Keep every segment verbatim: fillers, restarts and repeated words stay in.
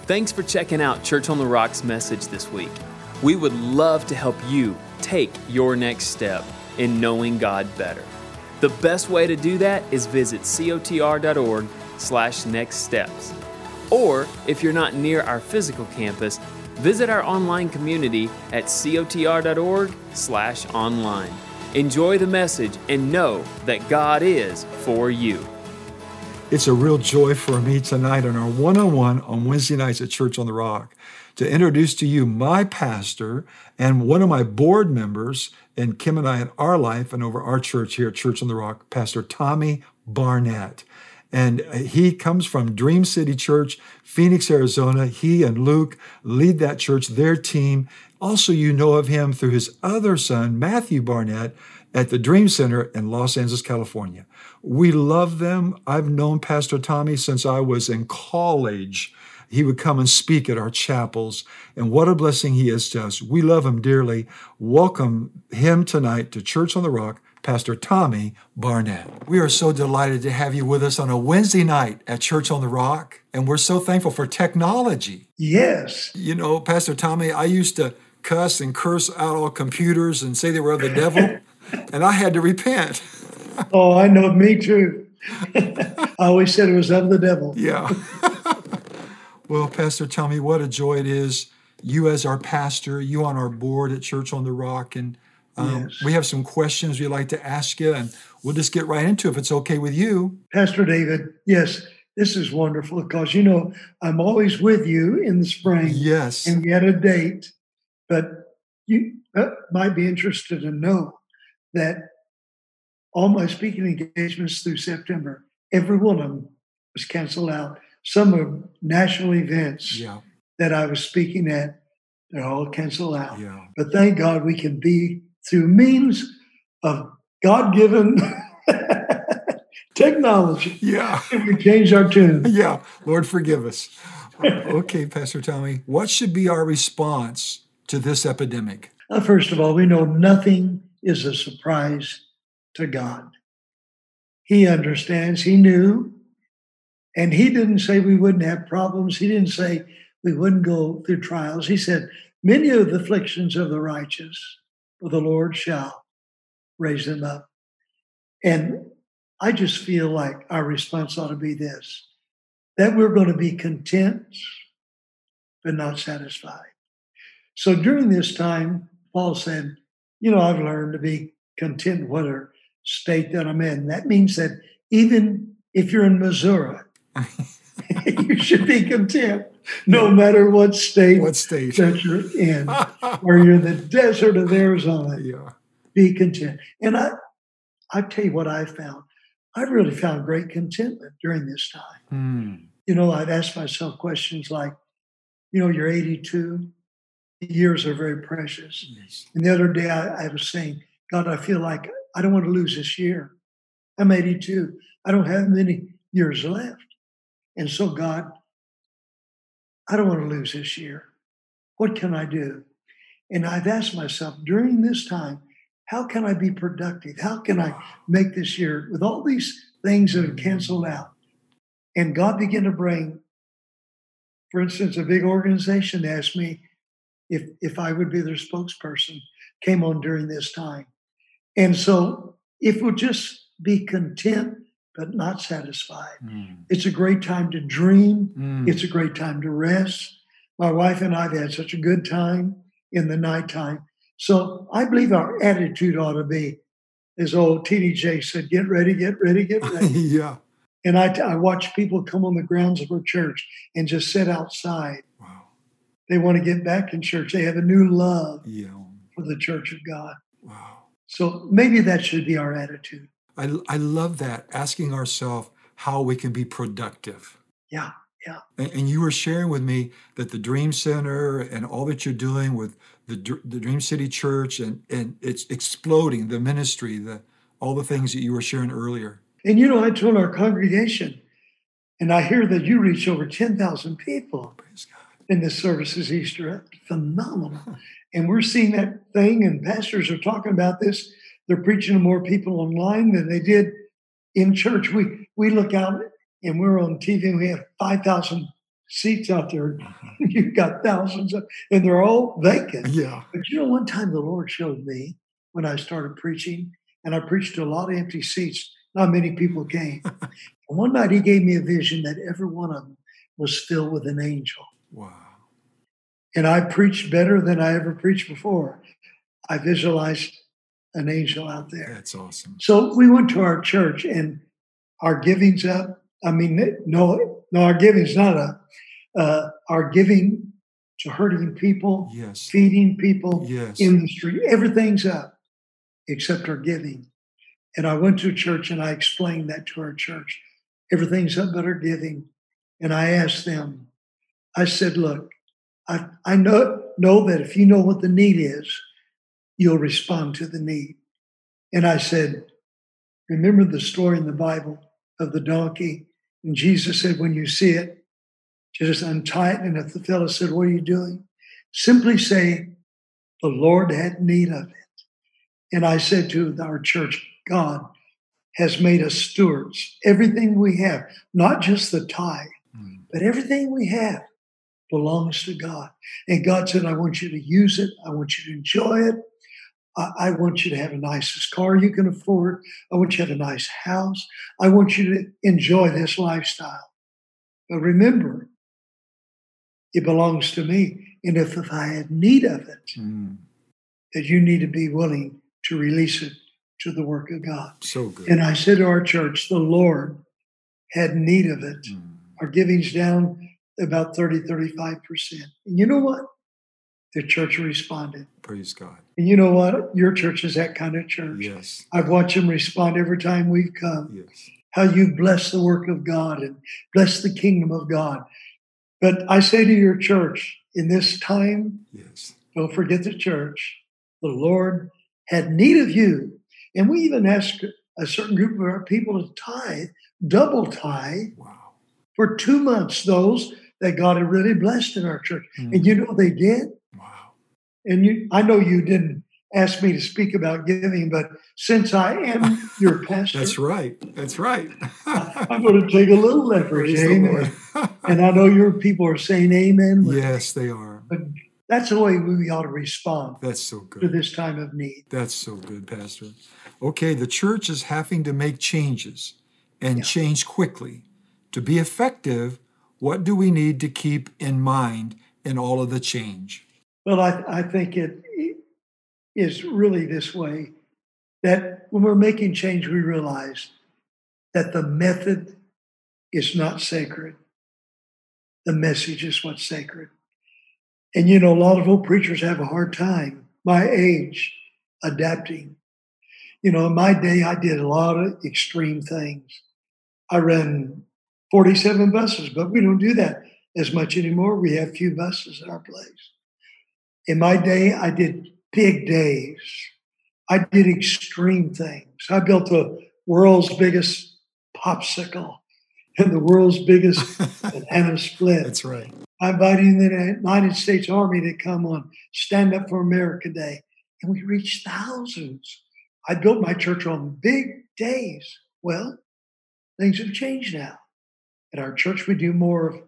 Thanks for checking out Church on the Rock's message this week. We would love to help you take your next step in knowing God better. The best way to do that is visit cotr.org slash next steps. Or if you're not near our physical campus, visit our online community at cotr.org slash online. Enjoy the message and know that God is for you. It's a real joy for me tonight on our one-on-one on Wednesday nights at Church on the Rock to introduce to you my pastor and one of my board members in Kim and I in our life and over our church here at Church on the Rock, Pastor Tommy Barnett. And he comes from Dream City Church, Phoenix, Arizona. He and Luke lead that church, their team. Also, you know of him through his other son, Matthew Barnett, at the Dream Center in Los Angeles, California. We love them. I've known Pastor Tommy since I was in college. He would come and speak at our chapels, and what a blessing he is to us. We love him dearly. Welcome him tonight to Church on the Rock, Pastor Tommy Barnett. We are so delighted to have you with us on a Wednesday night at Church on the Rock, and we're so thankful for technology. Yes. You know, Pastor Tommy, I used to cuss and curse out all computers and say they were of the devil, and I had to repent. Oh, I know, me too. I always said it was of the devil. Yeah. Well, Pastor, tell me what a joy it is. You as our pastor, you on our board at Church on the Rock, and um, yes. we have some questions we'd like to ask you, and we'll just get right into it if it's okay with you. Pastor David, yes, this is wonderful because, you know, I'm always with you in the spring. Yes. And we had a date, but you uh, might be interested to know that all my speaking engagements through September, every one of them was canceled out. Some are national events yeah. that I was speaking at, they're all canceled out. Yeah. But thank God we can be, through means of God-given technology. Yeah. We changed our tune. Yeah. Lord, forgive us. Okay, Pastor Tommy, what should be our response to this epidemic? Uh, first of all, we know nothing is a surprise to God. He understands, he knew, and he didn't say we wouldn't have problems. He didn't say we wouldn't go through trials. He said, many of the afflictions of the righteous, for the Lord shall raise them up. And I just feel like our response ought to be this, that we're going to be content, but not satisfied. So during this time, Paul said, you know, I've learned to be content whatever state that I'm in. That means that even if you're in Missouri, you should be content no matter what state, what state that you're in, or you're in the desert of Arizona. Yeah. Be content. And I, I tell you what I found. I really found great contentment during this time. Mm. You know, I'd ask myself questions like, you know, you're eighty-two. Years are very precious. Yes. And the other day I, I was saying, God, I feel like I don't want to lose this year. I'm eighty-two. I don't have many years left. And so, God, I don't want to lose this year. What can I do? And I've asked myself during this time, how can I be productive? How can I make this year with all these things that are canceled out? And God began to bring, for instance, a big organization asked me if, if I would be their spokesperson, came on during this time. And so if we'll just be content, but not satisfied. Mm. It's a great time to dream. Mm. It's a great time to rest. My wife and I have had such a good time in the nighttime. So I believe our attitude ought to be, as old T D J said, get ready, get ready, get ready. Yeah. And I, I watch people come on the grounds of our church and just sit outside. Wow. They want to get back in church. They have a new love yeah. for the church of God. Wow. So maybe that should be our attitude. I, I love that, asking ourselves how we can be productive. Yeah, yeah. And, and you were sharing with me that the Dream Center and all that you're doing with the, the Dream City Church, and, and it's exploding, the ministry, the all the things that you were sharing earlier. And you know, I told our congregation, and I hear that you reach over ten thousand people. Praise God. In the services Easter. Phenomenal. Huh. And we're seeing that thing, and pastors are talking about this. They're preaching to more people online than they did in church. We we look out and we're on T V and we have five thousand seats out there. You've got thousands of, and they're all vacant. Yeah. But you know, one time the Lord showed me when I started preaching, and I preached to a lot of empty seats. Not many people came. And one night he gave me a vision that every one of them was filled with an angel. Wow. And I preached better than I ever preached before. I visualized an angel out there. That's awesome. So we went to our church, and our giving's up. I mean, no, no, our giving's not up. Uh, our giving to hurting people, Yes. feeding people Yes. in the street, everything's up except our giving. And I went to church and I explained that to our church. Everything's up but our giving. And I asked them, I said, look, I, I know, know that if you know what the need is, you'll respond to the need. And I said, remember the story in the Bible of the donkey? And Jesus said, when you see it, just untie it. And if the fellow said, what are you doing? Simply say, the Lord had need of it. And I said to our church, God has made us stewards. Everything we have, not just the tithe, mm. but everything we have belongs to God. And God said, I want you to use it. I want you to enjoy it. I, I want you to have the nicest car you can afford. I want you to have a nice house. I want you to enjoy this lifestyle. But remember, it belongs to me. And if, if I had need of it, mm. that you need to be willing to release it to the work of God. So good. And I said to our church, the Lord had need of it. Mm. Our giving's down about thirty, thirty-five percent. And you know what? The church responded. Praise God. And you know what? Your church is that kind of church. Yes. I've watched them respond every time we've come. Yes. How you bless the work of God and bless the kingdom of God. But I say to your church, in this time, yes, don't forget the church. The Lord had need of you. And we even asked a certain group of our people to tithe, double tithe, wow. for two months, those that God had really blessed in our church. Mm-hmm. And you know what they did? Wow. And you, I know you didn't ask me to speak about giving, but since I am your pastor. That's right. That's right. I'm going to take a little leverage. Amen. And I know your people are saying amen. Yes, they are. But that's the way we ought to respond. That's so good. To this time of need. That's so good, Pastor. Okay, the church is having to make changes and yeah. change quickly. To be effective, what do we need to keep in mind in all of the change? Well, I, I think it is really this way, that when we're making change, we realize that the method is not sacred. The message is what's sacred. And, you know, a lot of old preachers have a hard time, my age, adapting. You know, in my day, I did a lot of extreme things. I ran forty-seven buses, but we don't do that as much anymore. We have few buses at our place. In my day, I did big days. I did extreme things. I built the world's biggest popsicle and the world's biggest banana split. That's right. I invited the United States Army to come on Stand Up for America Day, and we reached thousands. I built my church on big days. Well, things have changed now. At our church, we do more of,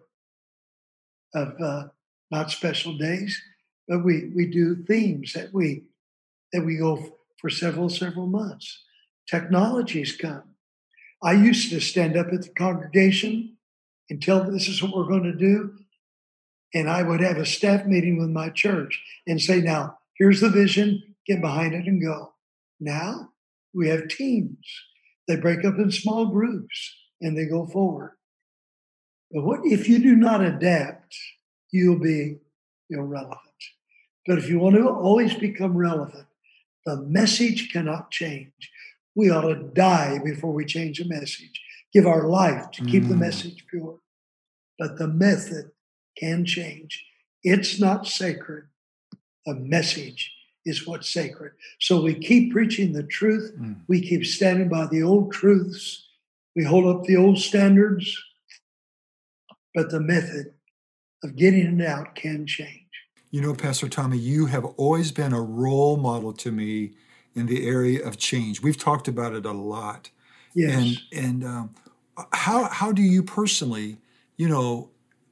of uh, not special days, but we, we do themes that we that we go for several, several months. Technology's come. I used to stand up at the congregation and tell them this is what we're going to do. And I would have a staff meeting with my church and say, now, here's the vision, get behind it and go. Now we have teams. They break up in small groups and they go forward. But what if you do not adapt, you'll be irrelevant. But if you want to always become relevant, the message cannot change. We ought to die before we change the message. Give our life to keep mm. the message pure. But the method can change. It's not sacred. The message is what's sacred. So we keep preaching the truth. Mm. We keep standing by the old truths. We hold up the old standards. But the method of getting it out can change. You know, Pastor Tommy, you have always been a role model to me in the area of change. We've talked about it a lot. Yes. And and um, how how do you personally, you know,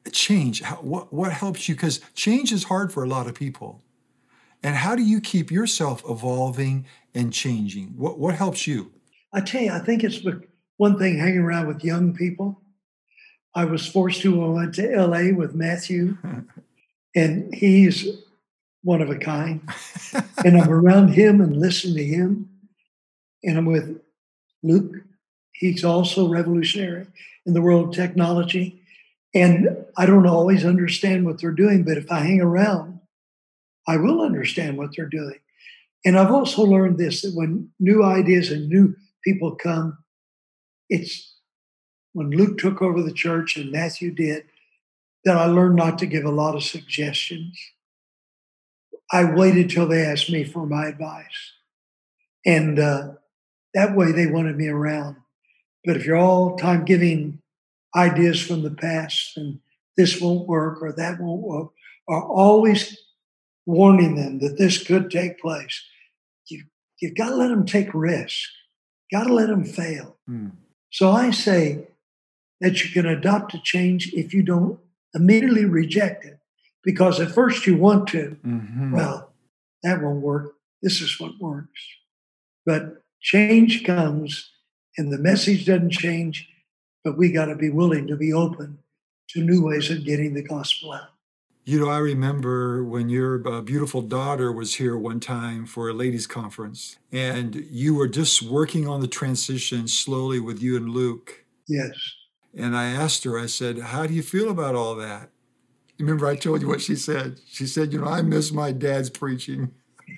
change, how, what, what helps you? Because change is hard for a lot of people. And how do you keep yourself evolving and changing? What, what helps you? I tell you, I think it's one thing hanging around with young people. I was forced to, I went to L A with Matthew, and he's one of a kind. And I'm around him and listen to him. And I'm with Luke. He's also revolutionary in the world of technology. And I don't always understand what they're doing, but if I hang around, I will understand what they're doing. And I've also learned this, that when new ideas and new people come, it's when Luke took over the church and Matthew did, that I learned not to give a lot of suggestions. I waited till they asked me for my advice. And uh, that way they wanted me around. But if you're all time giving ideas from the past and this won't work or that won't work, or always warning them that this could take place, you, you've got to let them take risks. Got to let them fail. Mm. So I say that you can adopt a change if you don't immediately reject it. Because at first you want to, mm-hmm. well, that won't work. This is what works. But change comes and the message doesn't change, but we got to be willing to be open to new ways of getting the gospel out. You know, I remember when your uh, beautiful daughter was here one time for a ladies' conference, and you were just working on the transition slowly with you and Luke. Yes. And I asked her, I said, how do you feel about all that? Remember, I told you what she said. She said, you know, I miss my dad's preaching.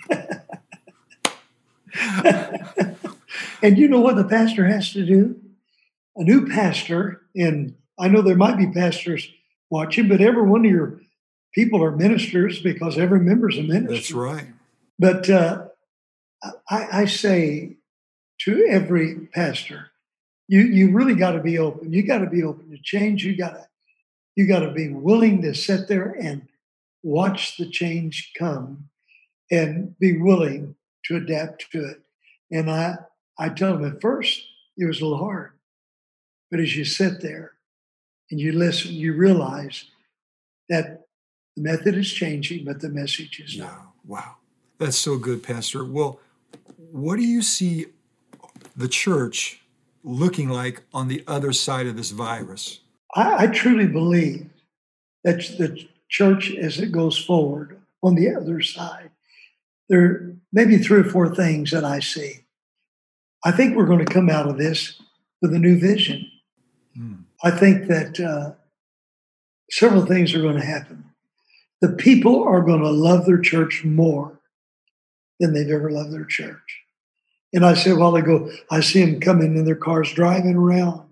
And you know what the pastor has to do? A new pastor, and I know there might be pastors watching, but every one of your people are ministers because every member's a minister. That's right. But uh, I, I say to every pastor, you you really got to be open. You got to be open to change. You got to you got to be willing to sit there and watch the change come, and be willing to adapt to it. And I I tell them at first it was a little hard, but as you sit there and you listen, you realize that the method is changing, but the message is yeah. not. Wow. That's so good, Pastor. Well, what do you see the church looking like on the other side of this virus? I, I truly believe that the church, as it goes forward on the other side, there may be three or four things that I see. I think we're going to come out of this with a new vision. Mm. I think that uh, several things are going to happen. The people are going to love their church more than they've ever loved their church. And I said a while ago, I see them coming in their cars, driving around.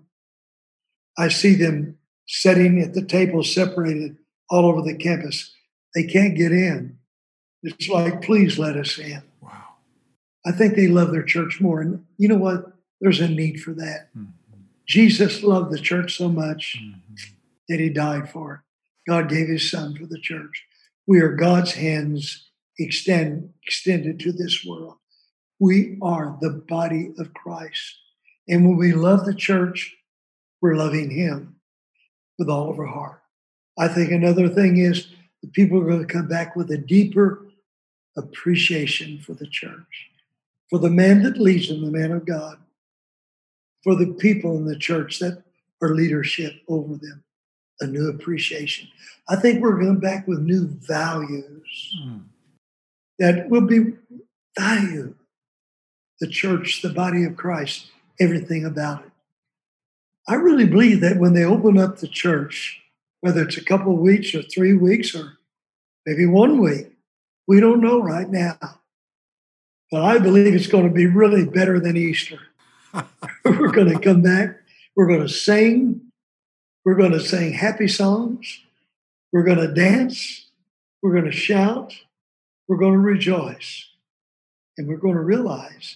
I see them sitting at the table separated all over the campus. They can't get in. It's like, please let us in. Wow. I think they love their church more. And you know what? There's a need for that. Mm-hmm. Jesus loved the church so much mm-hmm. that he died for it. God gave his son for the church. We are God's hands extend, extended to this world. We are the body of Christ. And when we love the church, we're loving him with all of our heart. I think another thing is the people are going to come back with a deeper appreciation for the church, for the man that leads them, the man of God, for the people in the church that are leadership over them, a new appreciation. I think we're going back with new values mm. that will be value the church, the body of Christ, everything about it. I really believe that when they open up the church, whether it's a couple of weeks or three weeks or maybe one week, we don't know right now. But I believe it's going to be really better than Easter. We're going to come back. We're going to sing. We're going to sing happy songs. We're going to dance. We're going to shout. We're going to rejoice. And we're going to realize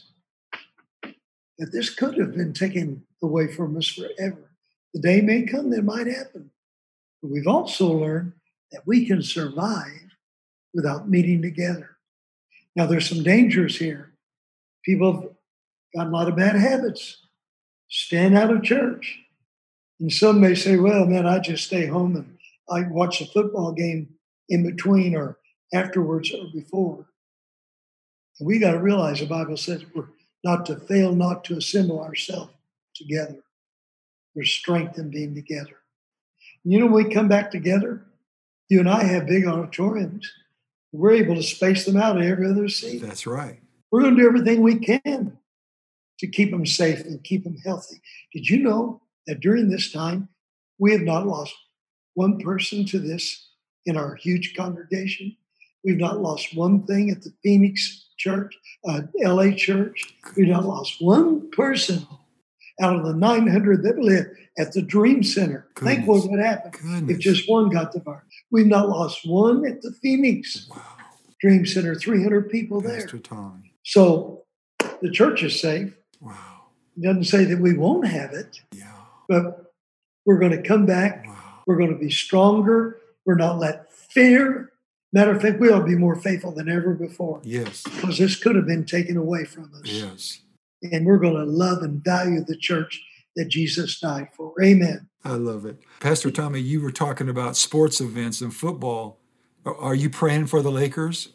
that this could have been taken away from us forever. The day may come that might happen. But we've also learned that we can survive without meeting together. Now, there's some dangers here. People have got a lot of bad habits. Stand out of church. And some may say, well, man, I just stay home and I watch a football game in between or afterwards or before. And we got to realize the Bible says we're not to fail, not to assemble ourselves together. There's strength in being together. And you know, when we come back together, you and I have big auditoriums. We're able to space them out in every other seat. That's right. We're going to do everything we can to keep them safe and keep them healthy. Did you know that during this time, we have not lost one person to this in our huge congregation? We've not lost one thing at the Phoenix church, uh, L A church. We've not lost one person out of the nine hundred that live at the Dream Center. Goodness. Think what would happen Goodness. if just one got the virus. We've not lost one at the Phoenix Wow. Dream Center, three hundred people there. Pastor Tommy. So the church is safe. Wow. It doesn't say that we won't have it, Yeah. but we're going to come back. Wow. We're going to be stronger. We're not let fear. Matter of fact, we ought to be more faithful than ever before. Yes. Because this could have been taken away from us. Yes. And we're going to love and value the church that Jesus died for. Amen. I love it. Pastor Tommy, you were talking about sports events and football. Are- Are you praying for the Lakers?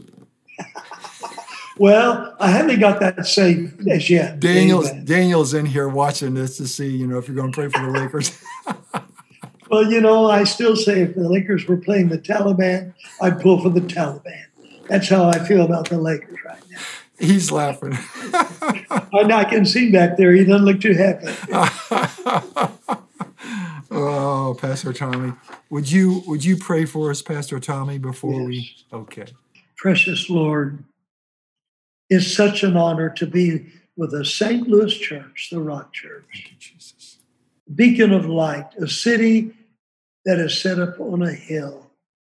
Well, I haven't got that saved as yet. Daniel's Amen. Daniel's in here watching this to see, you know, if you're going to pray for the Lakers. Well, you know, I still say if the Lakers were playing the Taliban, I'd pull for the Taliban. That's how I feel about the Lakers right now. He's laughing. And I can see back there, he doesn't look too happy. Oh, Pastor Tommy, would you would you pray for us, Pastor Tommy, before we? Yes. Okay. Precious Lord, it's such an honor to be with the Saint Louis Church, the Rock Church, Thank you, Jesus. beacon of light, a city that is set up on a hill,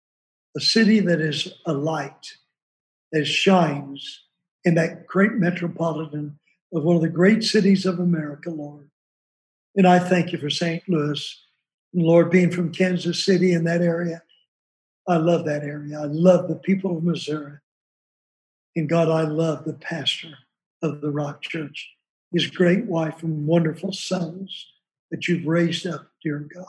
a city that is a light that shines in that great metropolitan of one of the great cities of America, Lord. And I thank you for Saint Louis. And Lord, being from Kansas City in that area, I love that area. I love the people of Missouri. And God, I love the pastor of the Rock Church, his great wife and wonderful sons that you've raised up, dear God.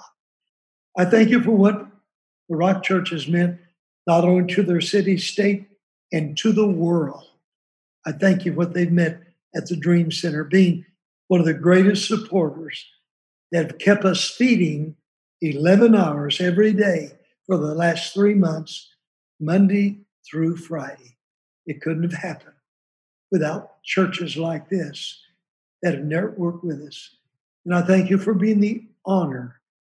I thank you for what the Rock Church has meant, not only to their city, state, and to the world. I thank you for what they've meant at the Dream Center, being one of the greatest supporters that have kept us feeding eleven hours every day for the last three months, Monday through Friday. It couldn't have happened without churches like this that have never worked with us. And I thank you for being the honor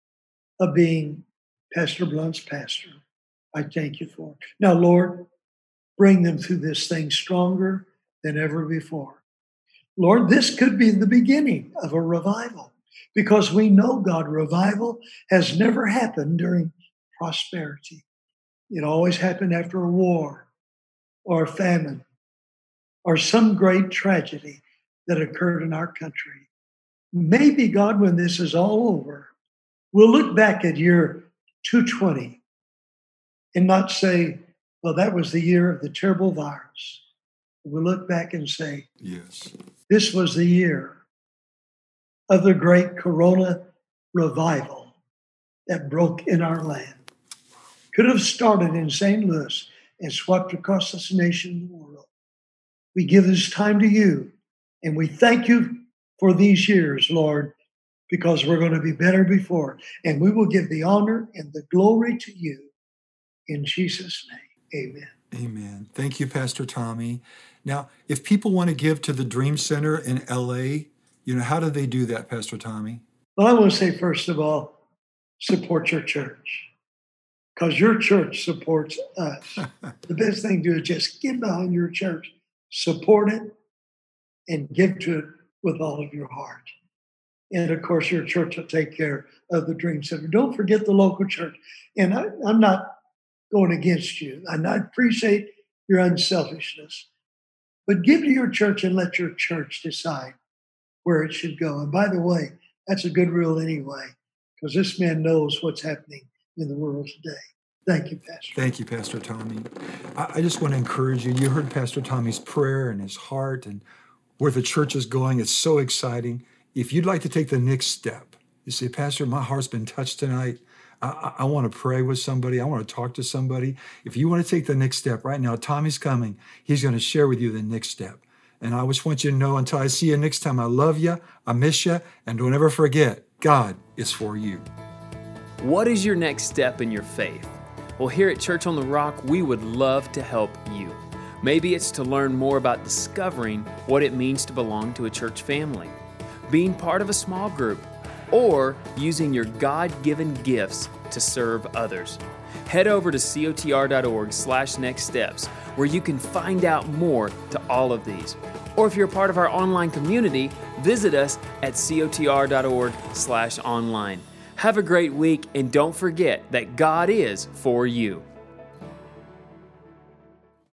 of being Pastor Blunt's pastor. I thank you for it. Now, Lord, bring them through this thing stronger than ever before. Lord, this could be the beginning of a revival because we know, God, revival has never happened during prosperity. It always happened after a war or a famine or some great tragedy that occurred in our country. Maybe, God, when this is all over, we'll look back at year two twenty and not say, well, that was the year of the terrible virus. We'll look back and say, Yes. this was the year of the great Corona revival that broke in our land. Could have started in Saint Louis and swept across this nation and the world. We give this time to you, and we thank you for these years, Lord, because we're going to be better before. And we will give the honor and the glory to you. In Jesus' name, amen. Amen. Thank you, Pastor Tommy. Now, if people want to give to the Dream Center in L A, you know, how do they do that, Pastor Tommy? Well, I want to say, first of all, support your church because your church supports us. The best thing to do is just give behind your church, support it, and give to it with all of your heart. And of course, your church will take care of the Dream Center. Don't forget the local church. And I, I'm not going against you, and I appreciate your unselfishness. But give to your church and let your church decide where it should go. And by the way, that's a good rule anyway, because this man knows what's happening in the world today. Thank you, Pastor. Thank you, Pastor Tommy. I, I just want to encourage you. You heard Pastor Tommy's prayer and his heart and where the church is going. It's so exciting. If you'd like to take the next step, you say, Pastor, my heart's been touched tonight. I, I want to pray with somebody. I want to talk to somebody. If you want to take the next step right now, Tommy's coming. He's going to share with you the next step. And I just want you to know, until I see you next time, I love you, I miss you, and don't ever forget, God is for you. What is your next step in your faith? Well, here at Church on the Rock, we would love to help you. Maybe it's to learn more about discovering what it means to belong to a church family, being part of a small group, or using your God-given gifts to serve others. Head over to cotr.org slash next steps, where you can find out more to all of these. Or if you're a part of our online community, visit us at cotr.org slash online. Have a great week, and don't forget that God is for you.